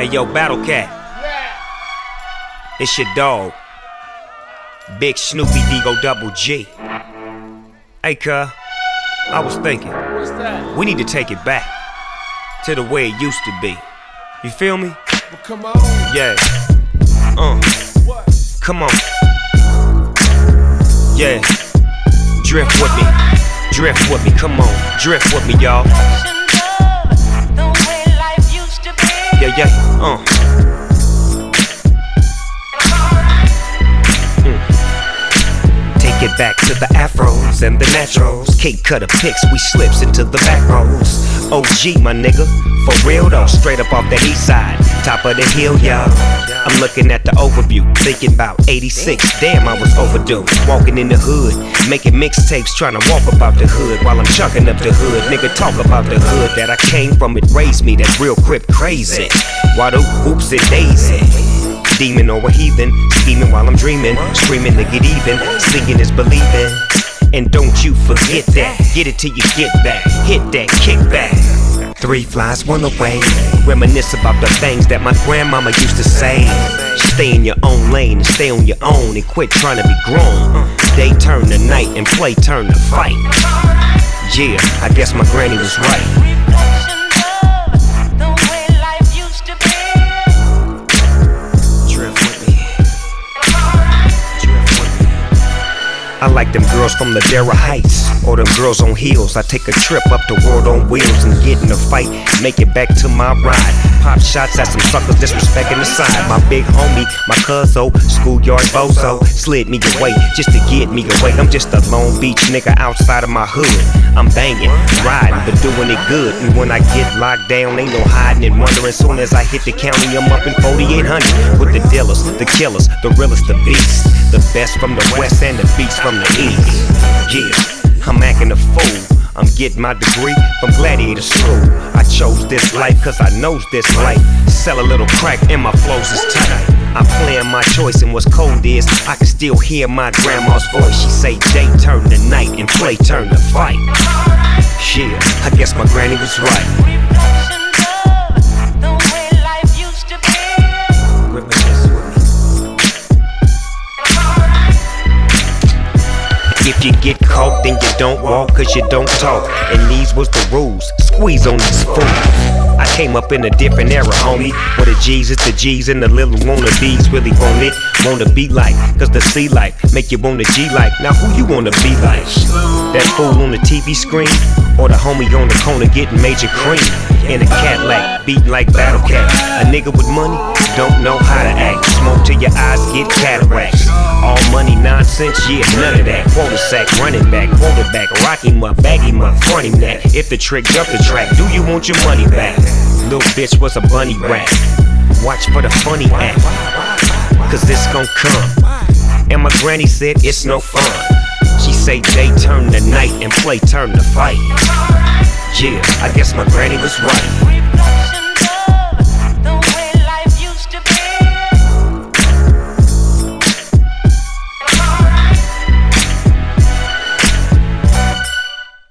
Hey yo, Battle Cat. It's your dog. Big Snoopy Digo Double G. Hey, cuh, I was thinking, What's that? we need to take it back to the way it used to be. You feel me? Well, come on. Yeah. What? Come on. Yeah. Drift with me. Drift with me. Come on. Drift with me, y'all. Yeah, yeah. Take it back to the afros and the naturals. Cake cutter picks, we slips into the back rows. OG, my nigga, for real though. Straight up off the east side, top of the hill, y'all. I'm looking at the overview, thinking about 86. Damn, I was overdue. Walking in the hood, making mixtapes, trying to walk about the hood while I'm chucking up the hood. Nigga, talk about the hood that I came from. It raised me, that real crip crazy. Why the whoops and daisy? Demon or a heathen, scheming while I'm dreaming, screaming to get even, singing is believing. And don't you forget that, get it till you get back, hit that, kick back. 3 flies, 1 away, reminisce about the things that my grandmama used to say. Stay in your own lane and stay on your own and quit trying to be grown. Day turn to night and play turn to fight. Yeah, I guess my granny was right. I like them girls from Ladera Heights, or them girls on heels. I take a trip up the world on wheels and get in a fight, make it back to my ride. Pop shots at some suckers disrespecting the side. My big homie, my cuzzo, schoolyard bozo, slid me away just to get me away. I'm just a Long Beach nigga outside of my hood. I'm banging, riding, but doing it good. And when I get locked down, ain't no hiding and wondering. Soon as I hit the county, I'm up in 4800 with the dealers, the killers, the realest, the beasts, the best from the west and the beats from the east. Yeah, I'm acting a fool. I'm getting my degree from Gladiator School. I chose this life cause I knows this life. Sell a little crack and my flows is tight. I'm playing my choice and what's cold is I can still hear my grandma's voice. She say day turn to night and play turn to fight. Yeah, I guess my granny was right. If you get caught, then you don't walk, cause you don't talk. And these was the rules, squeeze on these fools. I came up in a different era, homie, where the G's is the G's and the little wannabes really want it, wanna be like. Cause the C life make you wanna G like. Now who you wanna be like? That fool on the TV screen, or the homie on the corner getting major cream in a Cadillac, beating like Battle Cat. A nigga with money don't know how to act. Smoke till your eyes get cataracts. All money nonsense, yeah, none of that. Quarter sack, running back, quarterback, rock him up, bag him up, front him that. If the trick jump the track, do you want your money back? Little bitch was a bunny rat. Watch for the funny act, cause this gon' come. And my granny said it's no fun. She say day turn to night and play turn to fight. Yeah, I guess my granny was right.